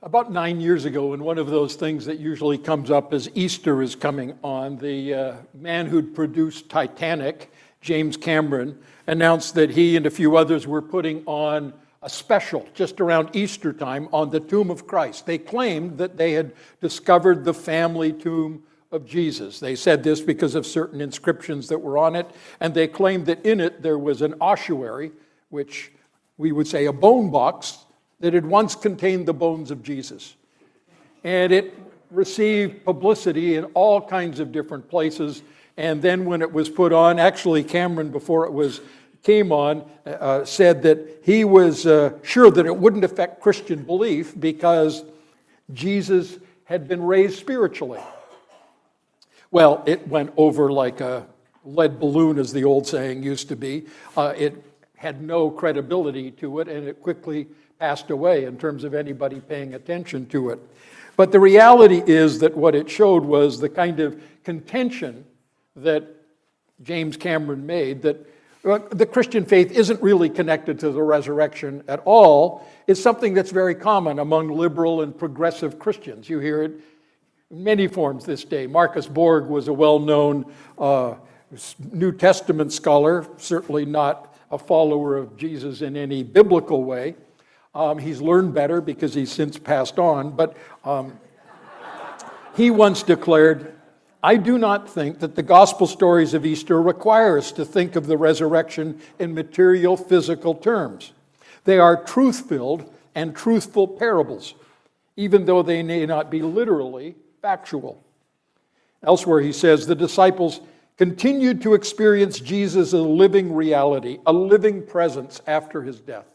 About 9 years ago, in one of those things that usually comes up as Easter is coming on, the man who'd produced Titanic, James Cameron, announced that he and a few others were putting on a special just around Easter time on the tomb of Christ. They claimed that they had discovered the family tomb of Jesus. They said this because of certain inscriptions that were on it, and they claimed that in it there was an ossuary, which we would say a bone box, that had once contained the bones of Jesus. And it received publicity in all kinds of different places. And then when it was put on, actually Cameron, before it came on, said that he was sure that it wouldn't affect Christian belief because Jesus had been raised spiritually. Well, it went over like a lead balloon, as the old saying used to be. It had no credibility to it, and it quickly passed away in terms of anybody paying attention to it. But the reality is that what it showed was the kind of contention that James Cameron made, that the Christian faith isn't really connected to the resurrection at all. It's something that's very common among liberal and progressive Christians. You hear it in many forms this day. Marcus Borg was a well-known New Testament scholar, certainly not a follower of Jesus in any biblical way. He's learned better because he's since passed on, but he once declared, "I do not think that the gospel stories of Easter require us to think of the resurrection in material, physical terms. They are truth-filled and truthful parables, even though they may not be literally factual." Elsewhere he says, the disciples continued to experience Jesus as a living reality, a living presence after his death.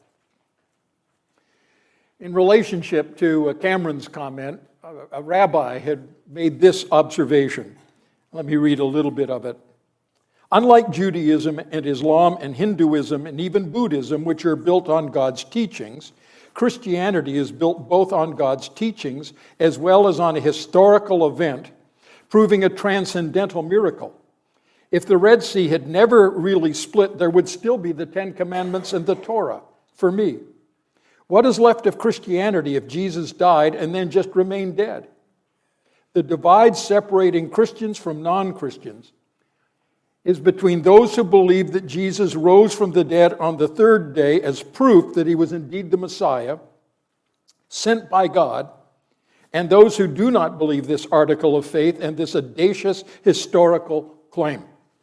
In relationship to Cameron's comment, a rabbi had made this observation. Let me read a little bit of it. Unlike Judaism and Islam and Hinduism and even Buddhism, which are built on God's teachings, Christianity is built both on God's teachings as well as on a historical event, proving a transcendental miracle. If the Red Sea had never really split, there would still be the Ten Commandments and the Torah, for me. What is left of Christianity if Jesus died and then just remained dead? The divide separating Christians from non-Christians is between those who believe that Jesus rose from the dead on the third day as proof that he was indeed the Messiah, sent by God, and those who do not believe this article of faith and this audacious historical claim.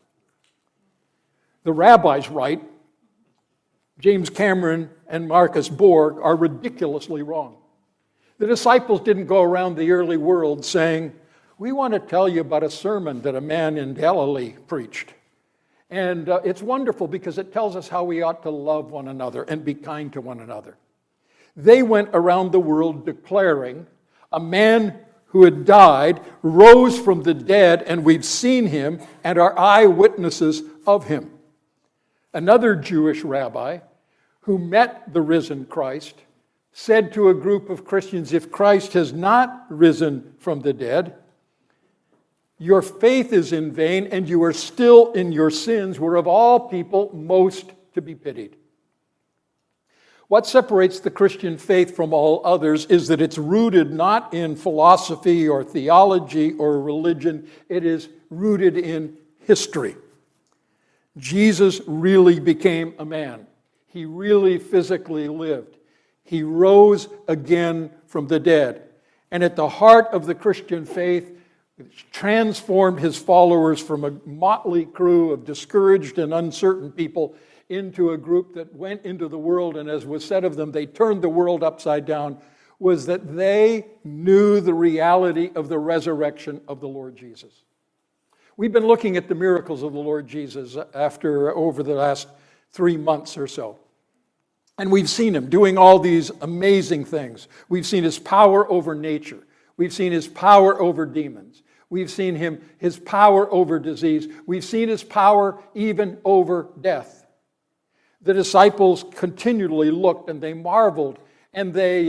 The rabbis write, James Cameron and Marcus Borg are ridiculously wrong. The disciples didn't go around the early world saying, "We want to tell you about a sermon that a man in Galilee preached. And it's wonderful because it tells us how we ought to love one another and be kind to one another." They went around the world declaring, a man who had died rose from the dead, and we've seen him and are eyewitnesses of him. Another Jewish rabbi who met the risen Christ said to a group of Christians, if Christ has not risen from the dead, your faith is in vain and you are still in your sins, were of all people most to be pitied. What separates the Christian faith from all others is that it's rooted not in philosophy or theology or religion, it is rooted in history. Jesus really became a man. He really physically lived. He rose again from the dead. And at the heart of the Christian faith, which transformed his followers from a motley crew of discouraged and uncertain people into a group that went into the world, and as was said of them, they turned the world upside down, was that they knew the reality of the resurrection of the Lord Jesus. We've been looking at the miracles of the Lord Jesus over the last 3 months or so. And we've seen him doing all these amazing things. We've seen his power over nature. We've seen his power over demons. We've seen his power over disease. We've seen his power even over death. The disciples continually looked and they marveled and they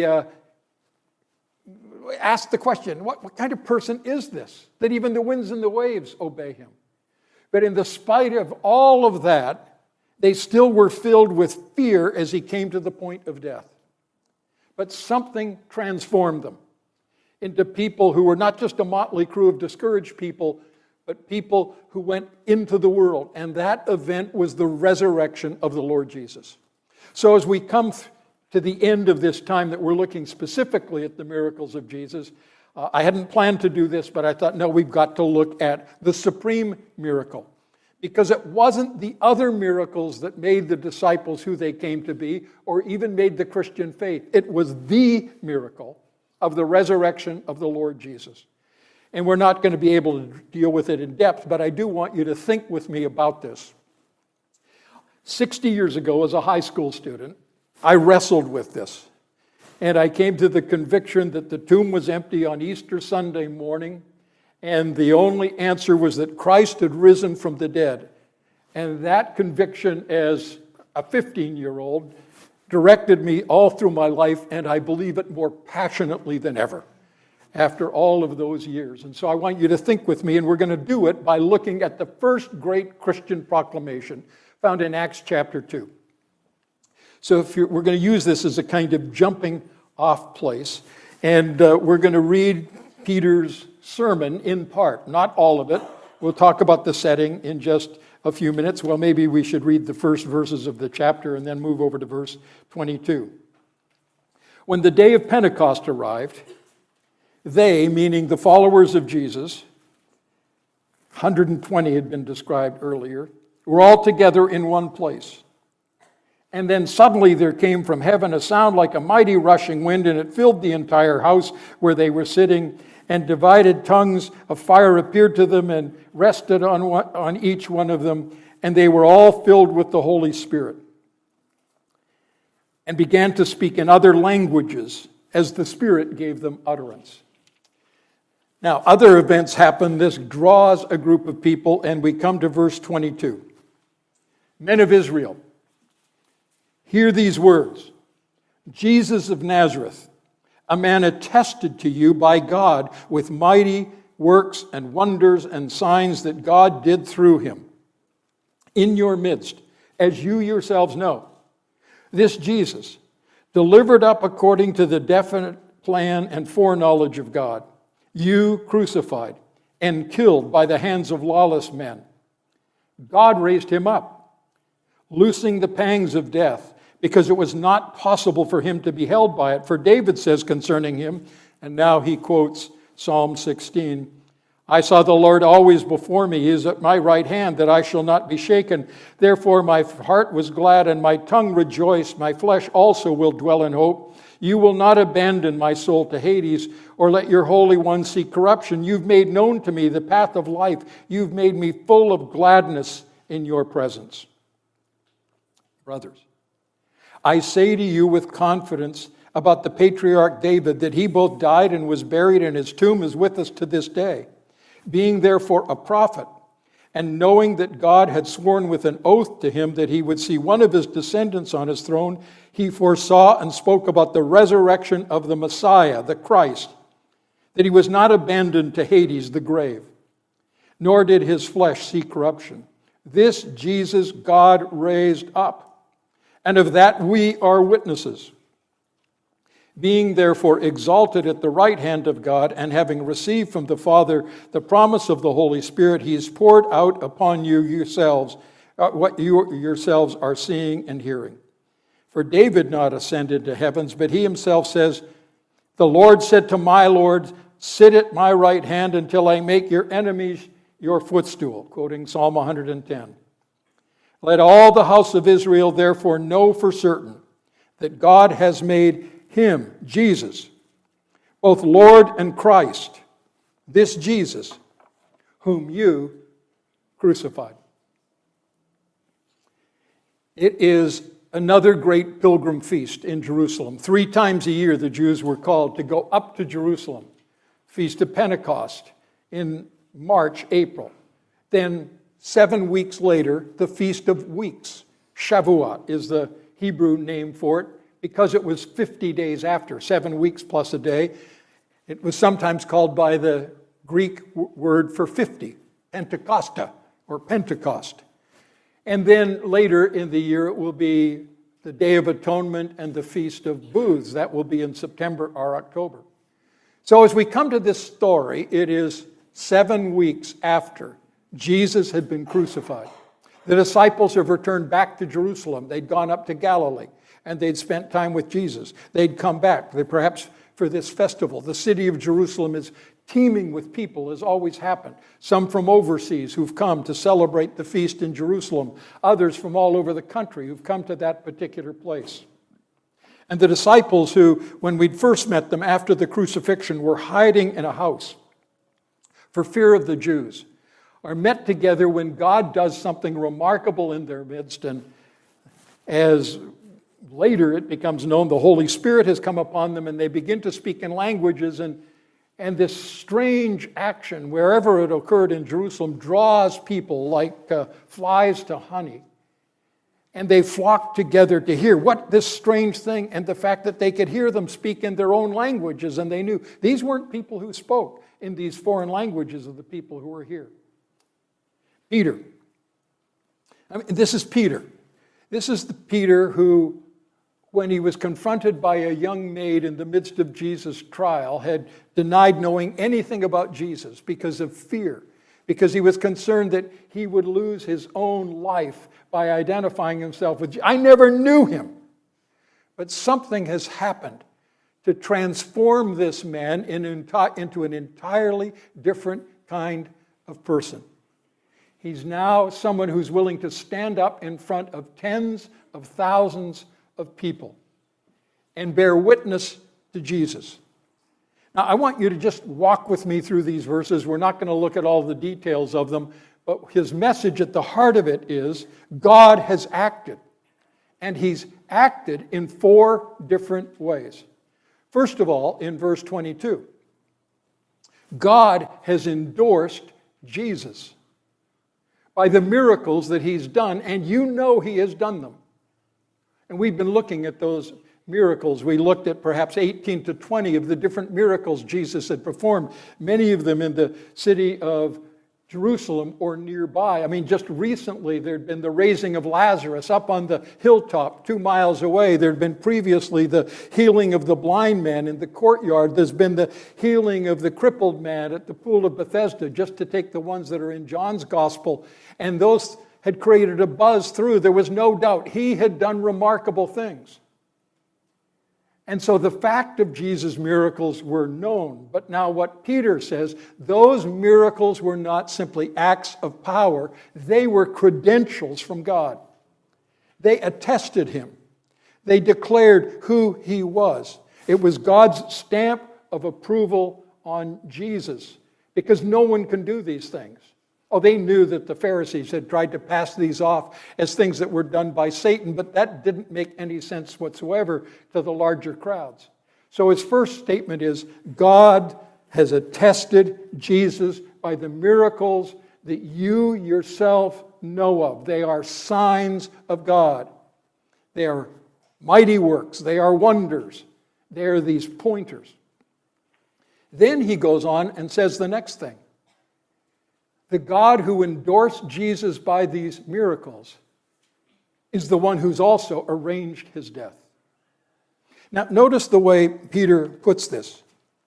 asked the question, what kind of person is this, that even the winds and the waves obey him? But in the spite of all of that, they still were filled with fear as he came to the point of death. but something transformed them into people who were not just a motley crew of discouraged people, but people who went into the world. And that event was the resurrection of the Lord Jesus. So as we come to the end of this time that we're looking specifically at the miracles of Jesus, I hadn't planned to do this, but I thought, no, we've got to look at the supreme miracle. Because it wasn't the other miracles that made the disciples who they came to be, or even made the Christian faith. It was the miracle of the resurrection of the Lord Jesus. And we're not going to be able to deal with it in depth, but I do want you to think with me about this. 60 years ago, as a high school student, I wrestled with this. And I came to the conviction that the tomb was empty on Easter Sunday morning, and the only answer was that Christ had risen from the dead. And that conviction, as a 15-year-old, directed me all through my life, and I believe it more passionately than ever after all of those years. And so I want you to think with me, and we're going to do it by looking at the first great Christian proclamation found in Acts chapter 2. So we're going to use this as a kind of jumping off place, and we're going to read Peter's sermon in part, not all of it. We'll talk about the setting in just a few minutes. Well, maybe we should read the first verses of the chapter and then move over to verse 22. When the day of Pentecost arrived, they, meaning the followers of Jesus, 120 had been described earlier, were all together in one place. And then suddenly there came from heaven a sound like a mighty rushing wind, and it filled the entire house where they were sitting, and divided tongues of fire appeared to them and rested on each one of them, and they were all filled with the Holy Spirit and began to speak in other languages as the Spirit gave them utterance. Now, other events happen. This draws a group of people, and we come to verse 22. Men of Israel, hear these words. Jesus of Nazareth, a man attested to you by God with mighty works and wonders and signs that God did through him in your midst, as you yourselves know. This Jesus, delivered up according to the definite plan and foreknowledge of God, you crucified and killed by the hands of lawless men. God raised him up, loosing the pangs of death, because it was not possible for him to be held by it. For David says concerning him, and now he quotes Psalm 16, I saw the Lord always before me. He is at my right hand, that I shall not be shaken. Therefore my heart was glad, and my tongue rejoiced. My flesh also will dwell in hope. You will not abandon my soul to Hades, or let your Holy One see corruption. You've made known to me the path of life. You've made me full of gladness in your presence. Brothers, I say to you with confidence about the patriarch David, that he both died and was buried, and his tomb is with us to this day. Being therefore a prophet, and knowing that God had sworn with an oath to him that he would see one of his descendants on his throne, he foresaw and spoke about the resurrection of the Messiah, the Christ, that he was not abandoned to Hades, the grave, nor did his flesh see corruption. This Jesus God raised up, and of that we are witnesses. Being therefore exalted at the right hand of God, and having received from the Father the promise of the Holy Spirit, he has poured out upon you yourselves what you yourselves are seeing and hearing. For David not ascended to heavens, but he himself says, the Lord said to my Lord, sit at my right hand until I make your enemies your footstool, quoting Psalm 110. Let all the house of Israel therefore know for certain that God has made him, Jesus, both Lord and Christ, this Jesus, whom you crucified. It is another great pilgrim feast in Jerusalem. 3 times a year the Jews were called to go up to Jerusalem. Feast of Pentecost in March, April. Then 7 weeks later, the Feast of Weeks. Shavuot is the Hebrew name for it, because it was 50 days after, 7 weeks plus a day. It was sometimes called by the Greek word for 50, Pentecosta or Pentecost. And then later in the year it will be the Day of Atonement and the Feast of Booths. That will be in September or October. So as we come to this story, it is 7 weeks after Jesus had been crucified. The disciples have returned back to Jerusalem. They'd gone up to Galilee, and they'd spent time with Jesus. They'd come back, perhaps for this festival. The city of Jerusalem is teeming with people, as always happened. Some from overseas who've come to celebrate the feast in Jerusalem. Others from all over the country who've come to that particular place. And the disciples who, when we'd first met them after the crucifixion, were hiding in a house for fear of the Jews, are met together when God does something remarkable in their midst. And as later it becomes known, the Holy Spirit has come upon them and they begin to speak in languages. And this strange action, wherever it occurred in Jerusalem, draws people like flies to honey. And they flocked together to hear what this strange thing, and the fact that they could hear them speak in their own languages. And they knew these weren't people who spoke in these foreign languages of the people who were here. Peter. This is Peter. This is the Peter who, when he was confronted by a young maid in the midst of Jesus' trial, had denied knowing anything about Jesus because of fear, because he was concerned that he would lose his own life by identifying himself with Jesus. I never knew him. But something has happened to transform this man into an entirely different kind of person. He's now someone who's willing to stand up in front of tens of thousands of people and bear witness to Jesus. Now, I want you to just walk with me through these verses. We're not going to look at all the details of them, but his message at the heart of it is God has acted, and he's acted in 4 different ways. First of all, in verse 22, God has endorsed Jesus by the miracles that he's done, and you know he has done them. And we've been looking at those miracles. We looked at perhaps 18 to 20 of the different miracles Jesus had performed, many of them in the city of Jerusalem or nearby. Just recently there'd been the raising of Lazarus up on the hilltop 2 miles away. There'd been previously the healing of the blind man in the courtyard. There's been the healing of the crippled man at the pool of Bethesda, just to take the ones that are in John's gospel. And those had created a buzz through. There was no doubt he had done remarkable things. And so the fact of Jesus' miracles were known. But now what Peter says, those miracles were not simply acts of power. They were credentials from God. They attested him. They declared who he was. It was God's stamp of approval on Jesus, because no one can do these things. Oh, they knew that the Pharisees had tried to pass these off as things that were done by Satan, but that didn't make any sense whatsoever to the larger crowds. So his first statement is, God has attested Jesus by the miracles that you yourself know of. They are signs of God. They are mighty works. They are wonders. They are these pointers. Then he goes on and says the next thing. The God who endorsed Jesus by these miracles is the one who's also arranged his death. Now, notice the way Peter puts this.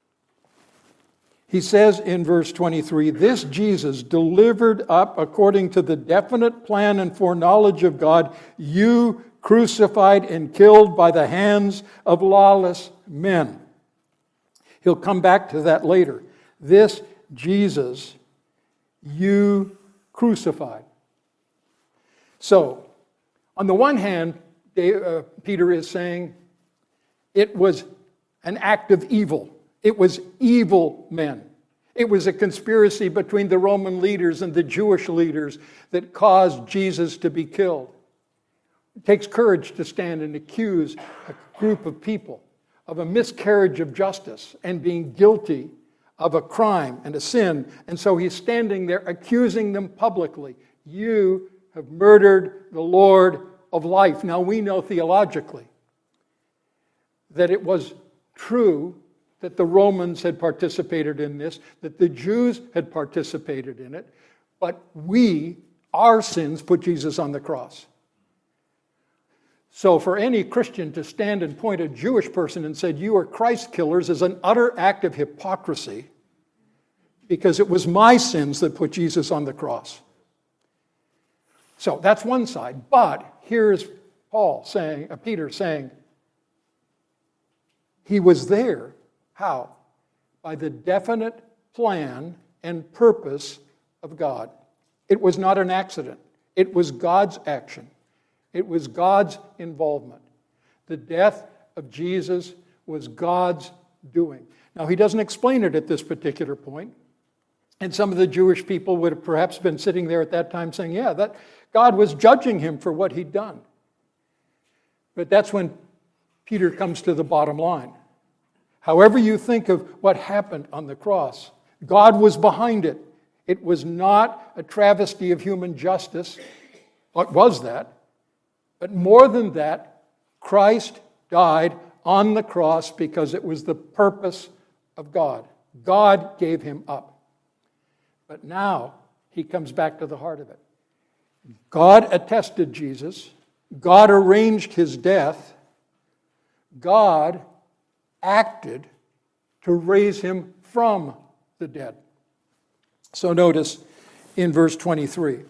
He says in verse 23, this Jesus delivered up according to the definite plan and foreknowledge of God, you crucified and killed by the hands of lawless men. He'll come back to that later. This Jesus you crucified. So, on the one hand, Peter is saying it was an act of evil. It was evil men. It was a conspiracy between the Roman leaders and the Jewish leaders that caused Jesus to be killed. It takes courage to stand and accuse a group of people of a miscarriage of justice and being guilty of a crime and a sin. And so he's standing there accusing them publicly. You have murdered the Lord of life. Now we know theologically that it was true that the Romans had participated in this, that the Jews had participated in it, but our sins put Jesus on the cross. So for any Christian to stand and point a Jewish person and say, you are Christ killers, is an utter act of hypocrisy, because it was my sins that put Jesus on the cross. So that's one side. But here's Peter saying, he was there. How? By the definite plan and purpose of God. It was not an accident. It was God's action. It was God's involvement. The death of Jesus was God's doing. Now, he doesn't explain it at this particular point. And some of the Jewish people would have perhaps been sitting there at that time saying, yeah, that God was judging him for what he'd done. But that's when Peter comes to the bottom line. However you think of what happened on the cross, God was behind it. It was not a travesty of human justice. What was that? But more than that, Christ died on the cross because it was the purpose of God. God gave him up. But now he comes back to the heart of it. God attested Jesus. God arranged his death. God acted to raise him from the dead. So notice in verse 23.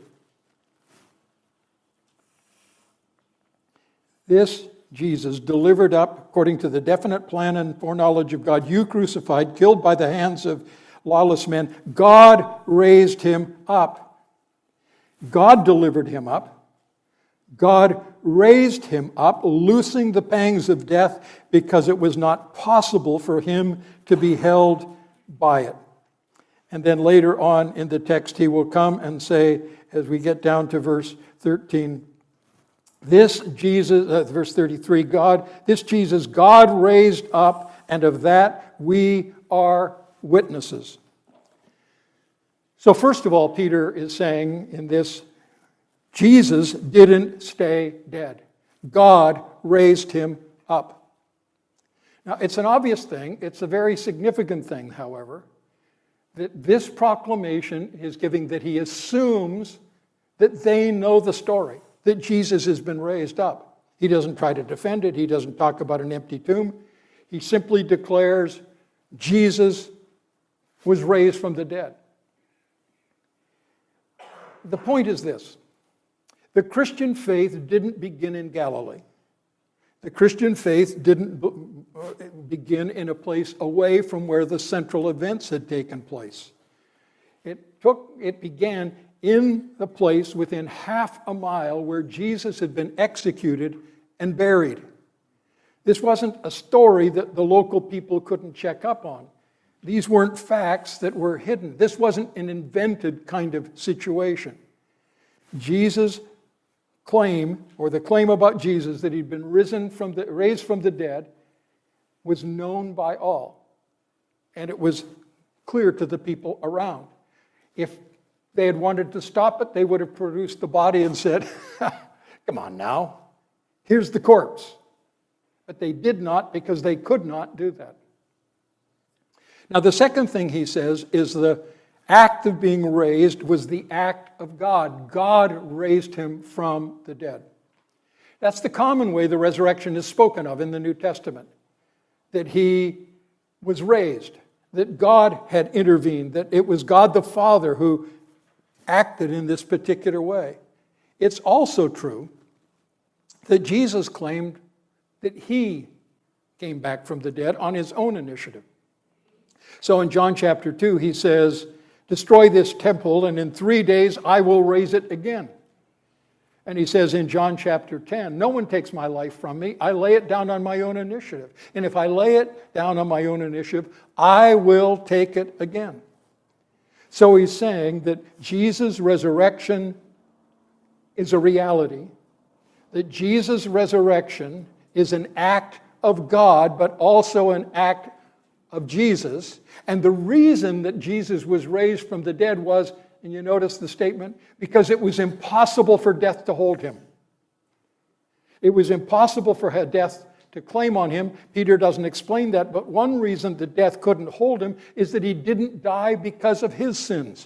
This Jesus delivered up according to the definite plan and foreknowledge of God, you crucified, killed by the hands of lawless men. God raised him up. God delivered him up. God raised him up, loosing the pangs of death because it was not possible for him to be held by it. And then later on in the text, he will come and say, as we get down to verse 13, this Jesus, verse 33, this Jesus God raised up, and of that we are witnesses. So first of all, Peter is saying in this, Jesus didn't stay dead. God raised him up. Now, it's an obvious thing. It's a very significant thing, however, that this proclamation is giving that he assumes that they know the story, that Jesus has been raised up. He doesn't try to defend it. He doesn't talk about an empty tomb. He simply declares Jesus was raised from the dead. The point is this. The Christian faith didn't begin in Galilee. The Christian faith didn't begin in a place away from where the central events had taken place. It began in the place within half a mile where Jesus had been executed and buried. This wasn't a story that the local people couldn't check up on. These weren't facts that were hidden. This wasn't an invented kind of situation. Jesus' claim, or the claim about Jesus that he'd been raised from the dead, was known by all. And it was clear to the people around. If they had wanted to stop it, they would have produced the body and said, come on now, here's the corpse. But they did not, because they could not do that. Now, the second thing he says is the act of being raised was the act of God. God raised him from the dead. That's the common way the resurrection is spoken of in the New Testament. That he was raised, that God had intervened, that it was God the Father who acted in this particular way. It's also true that Jesus claimed that he came back from the dead on his own initiative. So in John chapter 2, he says, destroy this temple, and in 3 days I will raise it again. And he says in John chapter 10, no one takes my life from me. I lay it down on my own initiative. And if I lay it down on my own initiative, I will take it again. So he's saying that Jesus' resurrection is a reality, that Jesus' resurrection is an act of God, but also an act of Jesus. And the reason that Jesus was raised from the dead was, and you notice the statement, because it was impossible for death to hold him. It was impossible for death to claim on him. Peter doesn't explain that, but one reason that death couldn't hold him is that he didn't die because of his sins.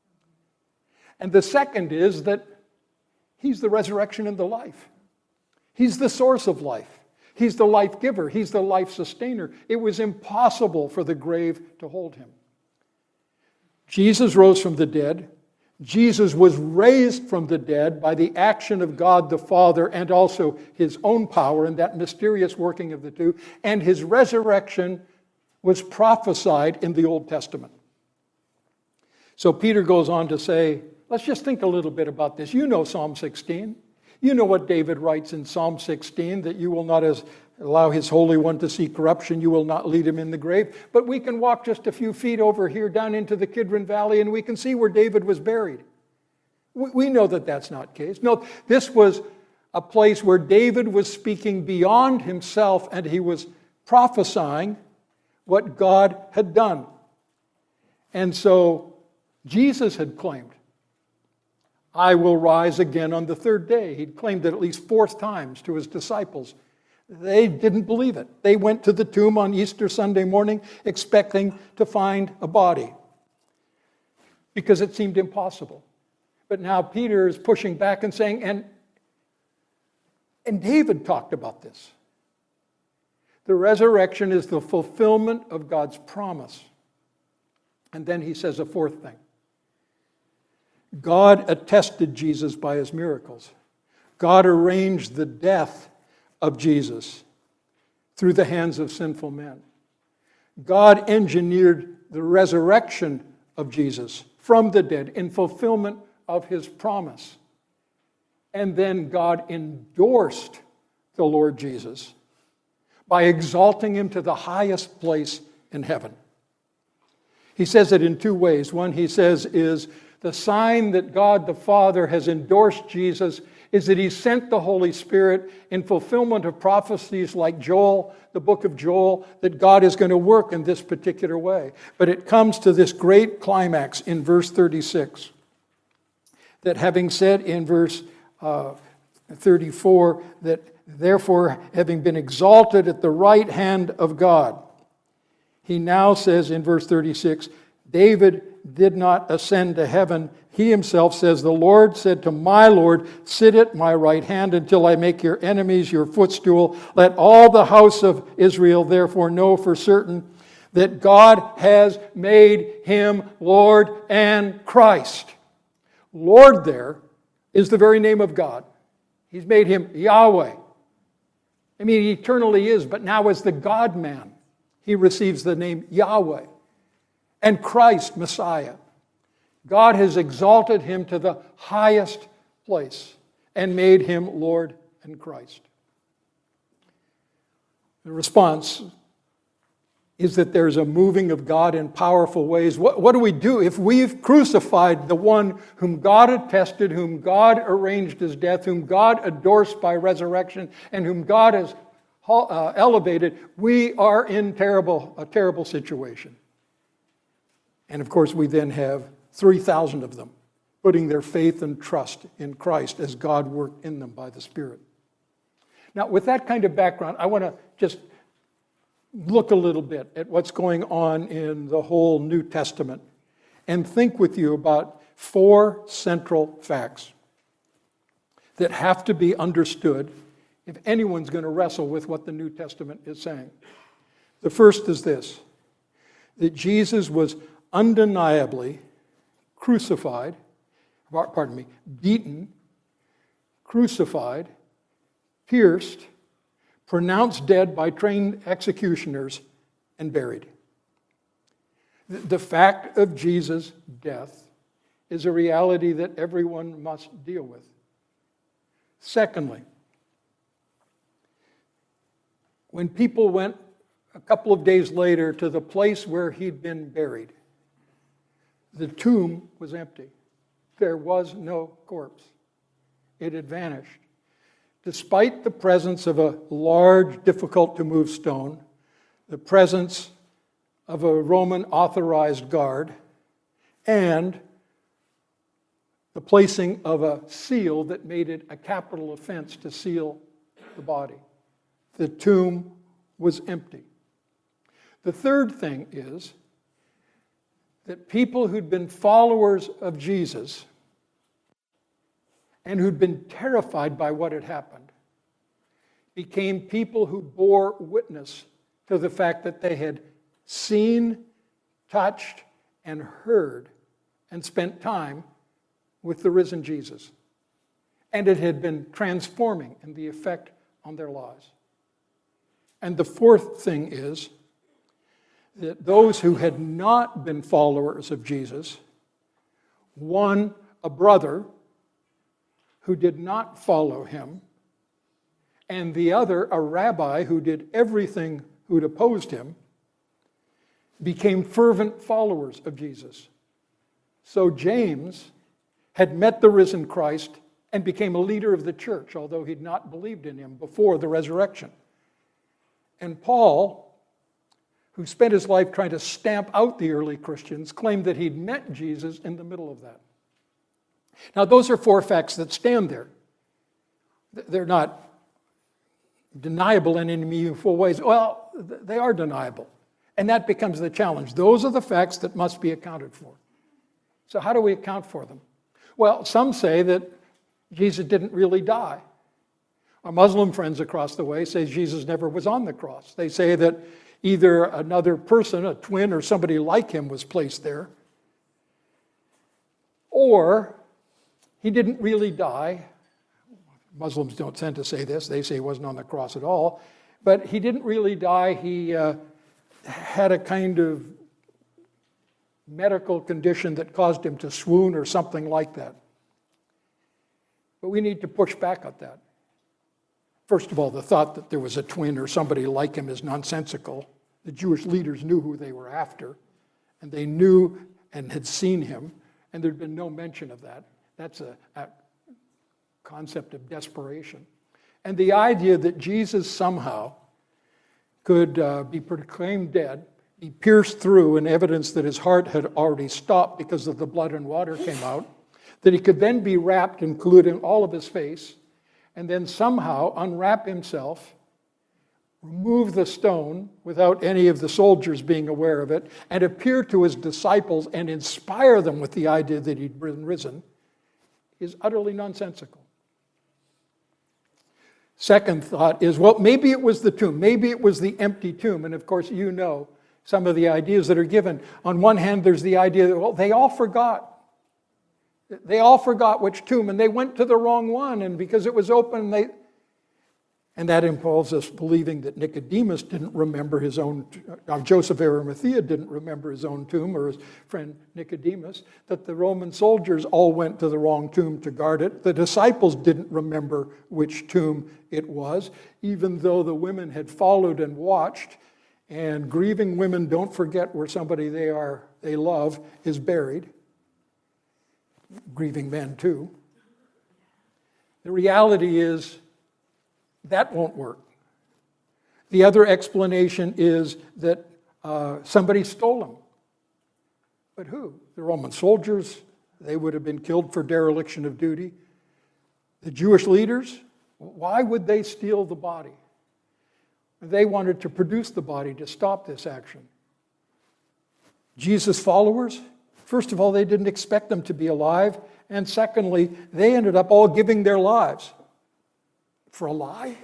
And the second is that he's the resurrection and the life. He's the source of life. He's the life giver. He's the life sustainer. It was impossible for the grave to hold him. Jesus rose from the dead. Jesus was raised from the dead by the action of God the Father and also his own power and that mysterious working of the two. And his resurrection was prophesied in the Old Testament. So Peter goes on to say, let's just think a little bit about this. You know Psalm 16. You know what David writes in Psalm 16, that you will not allow his Holy One to see corruption. You will not lead him in the grave. But we can walk just a few feet over here down into the Kidron Valley and we can see where David was buried. We know that that's not the case. No, this was a place where David was speaking beyond himself and he was prophesying what God had done. And so Jesus had claimed, I will rise again on the third day. He'd claimed it at least 4 times to his disciples. They didn't believe it. They went to the tomb on Easter Sunday morning expecting to find a body because it seemed impossible. But now Peter is pushing back and saying, and David talked about this. The resurrection is the fulfillment of God's promise. And then he says a 4th thing. God attested Jesus by his miracles. God arranged the death of Jesus through the hands of sinful men. God engineered the resurrection of Jesus from the dead in fulfillment of his promise. And then God endorsed the Lord Jesus by exalting him to the highest place in heaven. He says it in 2 ways. One, he says, is the sign that God the Father has endorsed Jesus is that he sent the Holy Spirit in fulfillment of prophecies like Joel, the book of Joel, that God is going to work in this particular way. But it comes to this great climax in verse 36. That having said in verse 34, that therefore having been exalted at the right hand of God, he now says in verse 36, David did not ascend to heaven. He himself says, the Lord said to my Lord, sit at my right hand until I make your enemies your footstool. Let all the house of Israel therefore know for certain that God has made him Lord and Christ. Lord there is the very name of God. He's made him Yahweh. I mean, he eternally is, but now as the God-man, he receives the name Yahweh. And Christ, Messiah. God has exalted him to the highest place and made him Lord and Christ. The response is that there's a moving of God in powerful ways. What do we do if we've crucified the one whom God attested, whom God arranged his death, whom God endorsed by resurrection, and whom God has elevated? We are in a terrible situation. And of course, we then have 3,000 of them putting their faith and trust in Christ as God worked in them by the Spirit. Now, with that kind of background, I want to just look a little bit at what's going on in the whole New Testament and think with you about 4 central facts that have to be understood if anyone's going to wrestle with what the New Testament is saying. The first is this, that Jesus was undeniably beaten, crucified, pierced, pronounced dead by trained executioners, and buried. The fact of Jesus' death is a reality that everyone must deal with. Secondly, when people went a couple of days later to the place where he'd been buried, the tomb was empty. There was no corpse. It had vanished. Despite the presence of a large, difficult-to-move stone, the presence of a Roman authorized guard, and the placing of a seal that made it a capital offense to seal the body. The tomb was empty. The third thing is that people who'd been followers of Jesus and who'd been terrified by what had happened became people who bore witness to the fact that they had seen, touched, and heard and spent time with the risen Jesus. And it had been transforming in the effect on their lives. And the fourth thing is that those who had not been followers of Jesus, one, a brother who did not follow him, and the other, a rabbi who did everything who'd opposed him, became fervent followers of Jesus. So James had met the risen Christ and became a leader of the church, although he'd not believed in him before the resurrection. And Paul, who spent his life trying to stamp out the early Christians, claimed that he'd met Jesus in the middle of that. Now, those are four facts that stand there. They're not deniable in any meaningful ways. Well, they are deniable. And that becomes the challenge. Those are the facts that must be accounted for. So how do we account for them? Well, some say that Jesus didn't really die. Our Muslim friends across the way say Jesus never was on the cross. They say that either another person, a twin or somebody like him, was placed there, or he didn't really die. Muslims don't tend to say this. They say he wasn't on the cross at all. But he didn't really die. He had a kind of medical condition that caused him to swoon or something like that. But we need to push back at that. First of all, the thought that there was a twin or somebody like him is nonsensical. The Jewish leaders knew who they were after, and they knew and had seen him, and there'd been no mention of that. That's a concept of desperation. And the idea that Jesus somehow could be proclaimed dead, be pierced through in evidence that his heart had already stopped because of the blood and water came out, that he could then be wrapped, including all of his face, and then somehow unwrap himself, remove the stone without any of the soldiers being aware of it, and appear to his disciples and inspire them with the idea that he'd been risen, is utterly nonsensical. Second thought is, well, maybe it was the tomb. Maybe it was the empty tomb. And of course, you know some of the ideas that are given. On one hand, there's the idea that, well, they all forgot. They all forgot which tomb, and they went to the wrong one, and because it was open, and that involves us believing that Nicodemus didn't remember his own, Joseph of Arimathea didn't remember his own tomb, or his friend Nicodemus, that the Roman soldiers all went to the wrong tomb to guard it. The disciples didn't remember which tomb it was, even though the women had followed and watched, and grieving women don't forget where somebody they love is buried. Grieving men too. The reality is that won't work. The other explanation is that somebody stole them. But who? The Roman soldiers. They would have been killed for dereliction of duty. The Jewish leaders. Why would they steal the body? They wanted to produce the body to stop this action. Jesus' followers. First of all, they didn't expect them to be alive. And secondly, they ended up all giving their lives for a lie.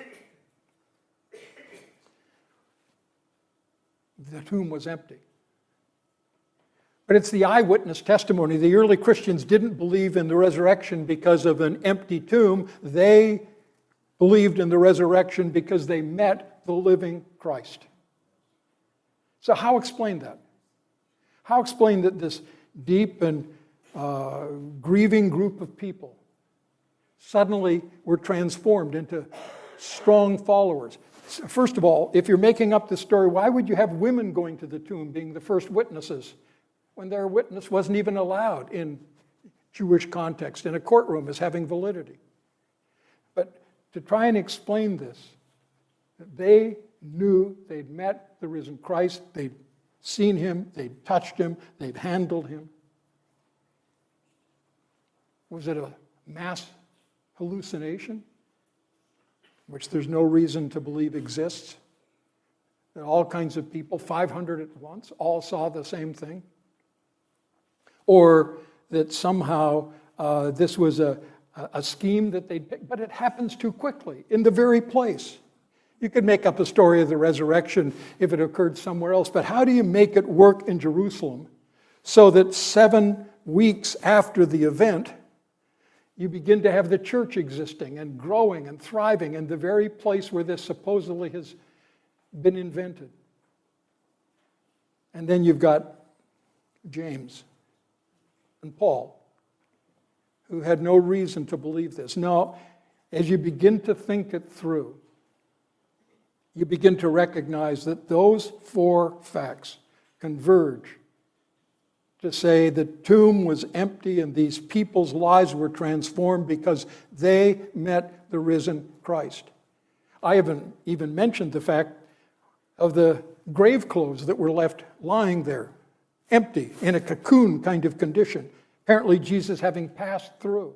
The tomb was empty. But it's the eyewitness testimony. The early Christians didn't believe in the resurrection because of an empty tomb. They believed in the resurrection because they met the living Christ. So how explain that? How explain that this deep and grieving group of people suddenly were transformed into strong followers? First of all, if you're making up the story, why would you have women going to the tomb being the first witnesses when their witness wasn't even allowed in Jewish context in a courtroom as having validity? But to try and explain this, they knew they'd met the risen Christ, they'd seen him, they'd touched him, they'd handled him. Was it a mass hallucination, which there's no reason to believe exists? That all kinds of people, 500 at once, all saw the same thing? Or that somehow this was a scheme that they'd picked, but it happens too quickly, in the very place You could make up a story of the resurrection if it occurred somewhere else, but how do you make it work in Jerusalem so that 7 weeks after the event, you begin to have the church existing and growing and thriving in the very place where this supposedly has been invented? And then you've got James and Paul, who had no reason to believe this. No, as you begin to think it through, you begin to recognize that those 4 facts converge to say the tomb was empty and these people's lives were transformed because they met the risen Christ. I haven't even mentioned the fact of the grave clothes that were left lying there, empty, in a cocoon kind of condition. Apparently Jesus having passed through.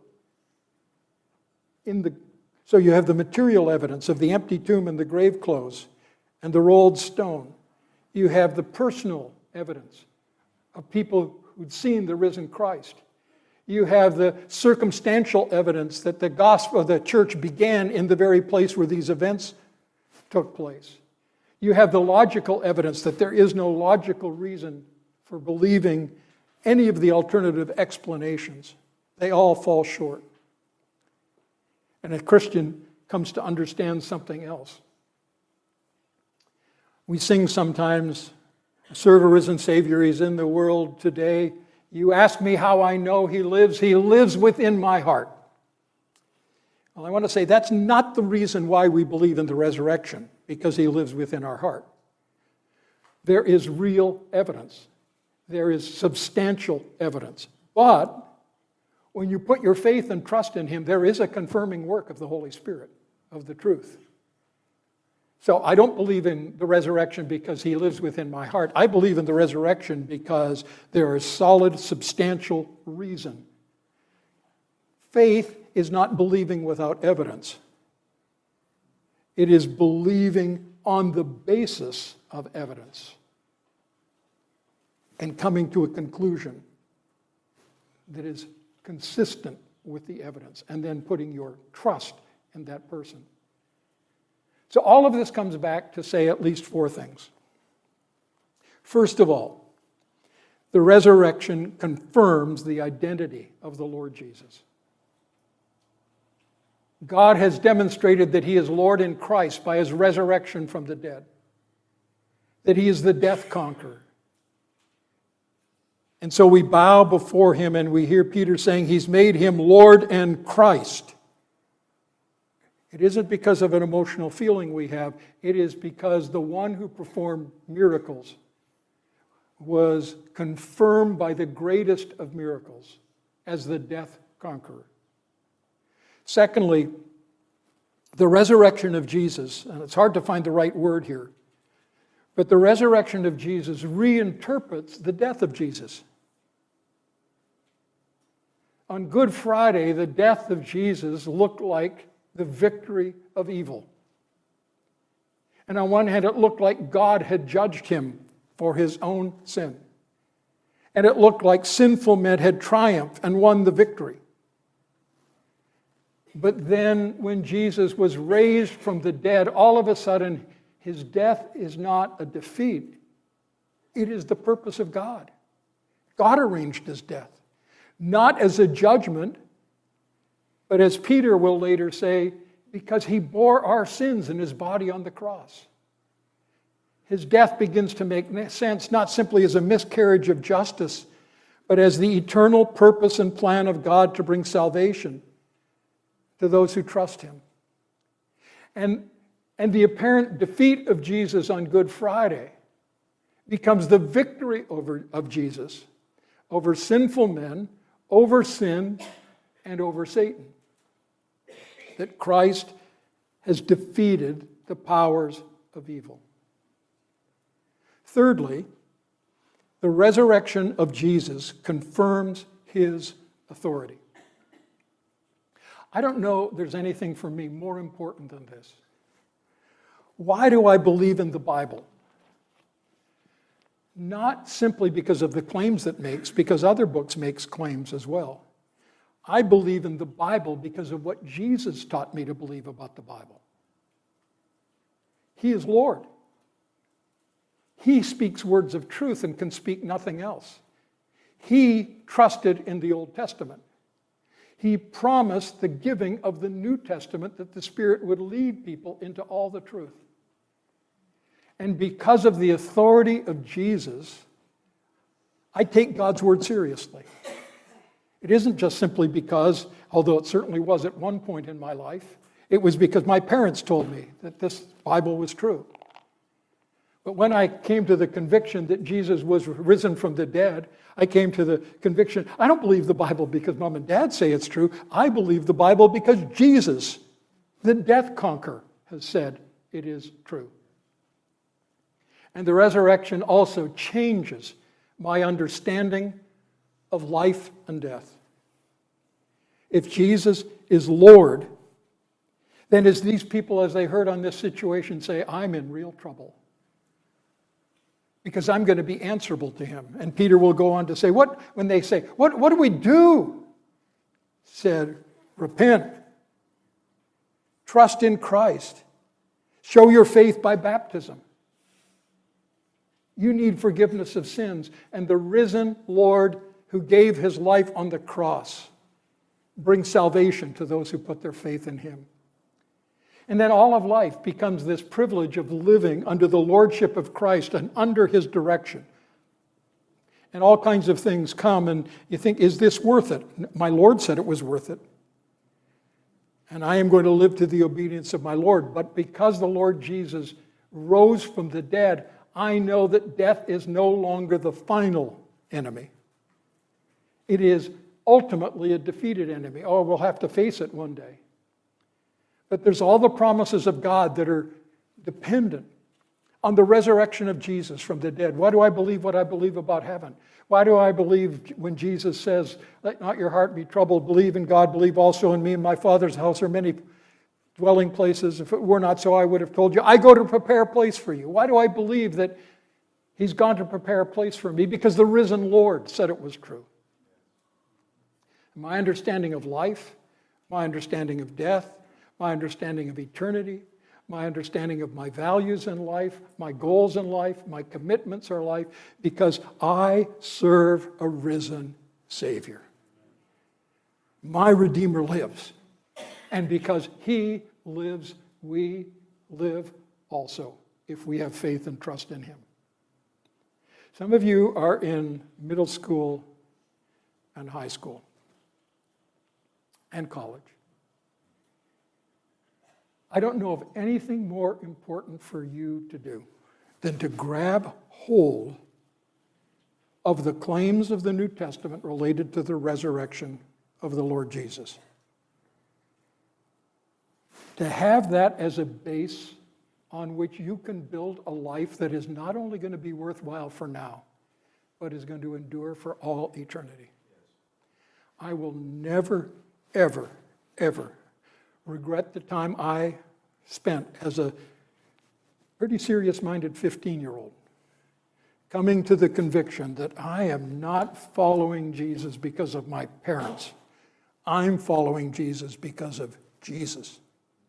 So you have the material evidence of the empty tomb and the grave clothes and the rolled stone. You have the personal evidence of people who'd seen the risen Christ. You have the circumstantial evidence that the gospel of the church began in the very place where these events took place. You have the logical evidence that there is no logical reason for believing any of the alternative explanations. They all fall short. And a Christian comes to understand something else. We sing sometimes, "Serve a risen Savior, He's in the world today. You ask me how I know He lives within my heart." Well, I want to say that's not the reason why we believe in the resurrection, because He lives within our heart. There is real evidence. There is substantial evidence. But when you put your faith and trust in Him, there is a confirming work of the Holy Spirit, of the truth. So I don't believe in the resurrection because He lives within my heart. I believe in the resurrection because there is solid, substantial reason. Faith is not believing without evidence. It is believing on the basis of evidence and coming to a conclusion that is consistent with the evidence, and then putting your trust in that person. So all of this comes back to say at least 4 things. First of all, the resurrection confirms the identity of the Lord Jesus. God has demonstrated that He is Lord in Christ by His resurrection from the dead, that He is the death conqueror. And so we bow before Him and we hear Peter saying He's made Him Lord and Christ. It isn't because of an emotional feeling we have. It is because the one who performed miracles was confirmed by the greatest of miracles as the death conqueror. Secondly, the resurrection of Jesus, and it's hard to find the right word here, but the resurrection of Jesus reinterprets the death of Jesus. On Good Friday, the death of Jesus looked like the victory of evil. And on one hand, it looked like God had judged Him for His own sin. And it looked like sinful men had triumphed and won the victory. But then when Jesus was raised from the dead, all of a sudden, His death is not a defeat. It is the purpose of God. God arranged His death. Not as a judgment, but as Peter will later say, because He bore our sins in His body on the cross. His death begins to make sense not simply as a miscarriage of justice, but as the eternal purpose and plan of God to bring salvation to those who trust Him. And the apparent defeat of Jesus on Good Friday becomes the victory of Jesus over sinful men, over sin, and over Satan. That Christ has defeated the powers of evil. Thirdly, the resurrection of Jesus confirms His authority. I don't know there's anything for me more important than this. Why do I believe in the Bible? Not simply because of the claims it makes, because other books make claims as well. I believe in the Bible because of what Jesus taught me to believe about the Bible. He is Lord. He speaks words of truth and can speak nothing else. He trusted in the Old Testament. He promised the giving of the New Testament that the Spirit would lead people into all the truth. And because of the authority of Jesus, I take God's word seriously. It isn't just simply because, although it certainly was at one point in my life, it was because my parents told me that this Bible was true. But when I came to the conviction that Jesus was risen from the dead, I came to the conviction, I don't believe the Bible because mom and dad say it's true. I believe the Bible because Jesus, the death conqueror, has said it is true. And the resurrection also changes my understanding of life and death. If Jesus is Lord, then as these people, as they heard on this situation, say, I'm in real trouble. Because I'm going to be answerable to him. And Peter will go on to say, when they say, what do we do? Said, repent. Trust in Christ. Show your faith by baptism. You need forgiveness of sins. And the risen Lord who gave his life on the cross brings salvation to those who put their faith in him. And then all of life becomes this privilege of living under the lordship of Christ and under his direction. And all kinds of things come and you think, is this worth it? My Lord said it was worth it. And I am going to live to the obedience of my Lord. But because the Lord Jesus rose from the dead, I know that death is no longer the final enemy. It is ultimately a defeated enemy. Oh, we'll have to face it one day. But there's all the promises of God that are dependent on the resurrection of Jesus from the dead. Why do I believe what I believe about heaven? Why do I believe when Jesus says, let not your heart be troubled, believe in God, believe also in me. In my Father's house are many dwelling places. If it were not so, I would have told you. I go to prepare a place for you. Why do I believe that he's gone to prepare a place for me? Because the risen Lord said it was true. My understanding of life, my understanding of death, my understanding of eternity, my understanding of my values in life, my goals in life, my commitments in life, because I serve a risen Savior. My Redeemer lives. And because he lives, we live also, if we have faith and trust in him. Some of you are in middle school and high school and college. I don't know of anything more important for you to do than to grab hold of the claims of the New Testament related to the resurrection of the Lord Jesus. To have that as a base on which you can build a life that is not only going to be worthwhile for now, but is going to endure for all eternity. I will never, ever, ever regret the time I spent as a pretty serious-minded 15-year-old, coming to the conviction that I am not following Jesus because of my parents. I'm following Jesus because of Jesus.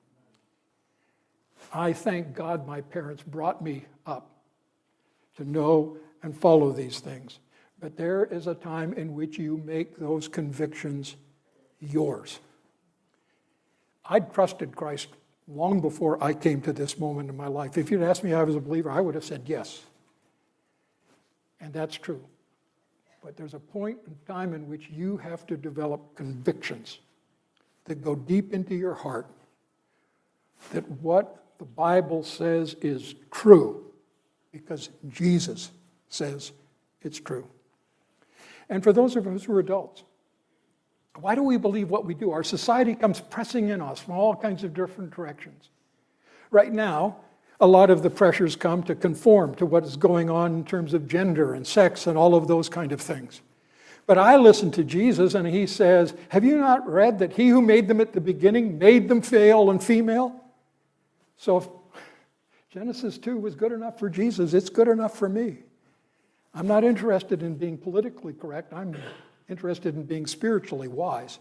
I thank God my parents brought me up to know and follow these things. But there is a time in which you make those convictions yours. I'd trusted Christ long before I came to this moment in my life. If you'd asked me if I was a believer, I would have said yes. And that's true. But there's a point in time in which you have to develop convictions that go deep into your heart that what the Bible says is true because Jesus says it's true. And for those of us who are adults, why do we believe what we do? Our society comes pressing in us from all kinds of different directions. Right now, a lot of the pressures come to conform to what is going on in terms of gender and sex and all of those kind of things. But I listen to Jesus and he says, have you not read that he who made them at the beginning made them male and female? So if Genesis 2 was good enough for Jesus, it's good enough for me. I'm not interested in being politically correct. I'm interested in being spiritually wise.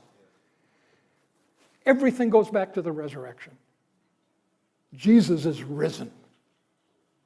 Everything goes back to the resurrection. Jesus is risen.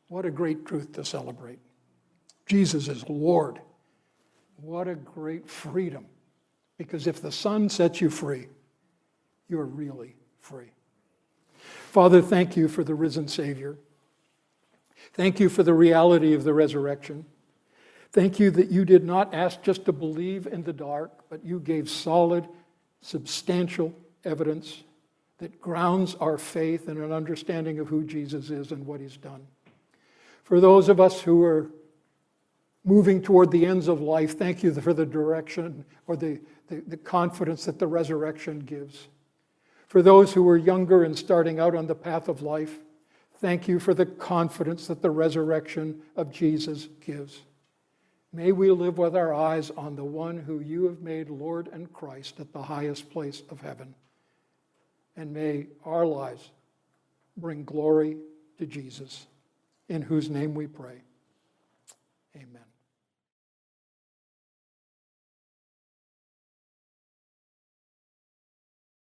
What a great truth to celebrate. Jesus is Lord. What a great freedom. Because if the Son sets you free, you're really free. Father, thank you for the risen Savior. Thank you for the reality of the resurrection. Thank you that you did not ask just to believe in the dark, but you gave solid, substantial evidence that grounds our faith in an understanding of who Jesus is and what he's done. For those of us who are moving toward the ends of life, thank you for the direction or the confidence that the resurrection gives. For those who are younger and starting out on the path of life, thank you for the confidence that the resurrection of Jesus gives. May we live with our eyes on the one who you have made Lord and Christ at the highest place of heaven. And may our lives bring glory to Jesus, in whose name we pray. Amen.